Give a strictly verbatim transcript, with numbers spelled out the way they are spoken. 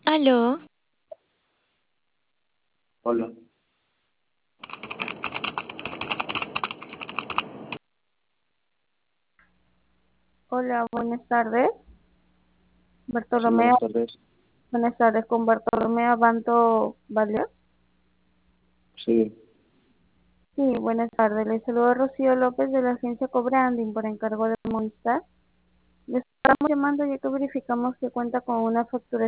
Aló, Hola, Hola, buenas tardes. sí, Bartolomé, buenas tardes. buenas tardes con Bartolomé Abanto Valió. Sí, Sí, buenas tardes. Le saludo Rocío López de la agencia Cobranding por encargo de Movistar. Le estamos llamando ya que verificamos que cuenta con una factura